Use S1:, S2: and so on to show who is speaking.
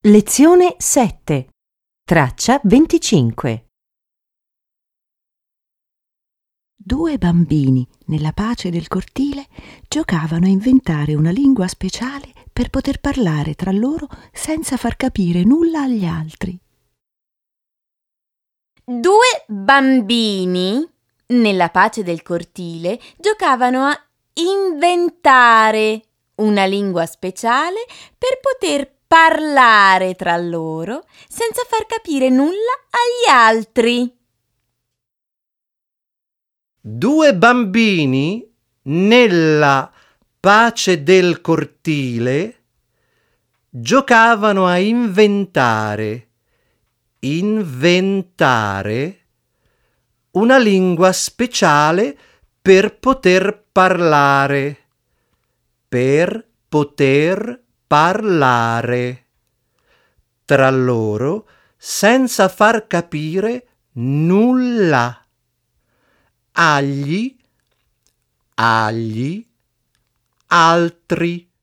S1: Lezione 7. Traccia 25.
S2: Due bambini, nella pace del cortile, giocavano a inventare una lingua speciale per poter parlare tra loro senza far capire nulla agli altri.
S3: Due bambini, nella pace del cortile, giocavano a inventare una lingua speciale per poter parlare tra loro senza far capire nulla agli altri.
S4: Due bambini, nella pace del cortile, giocavano a inventare una lingua speciale per poter parlare tra loro senza far capire nulla agli altri.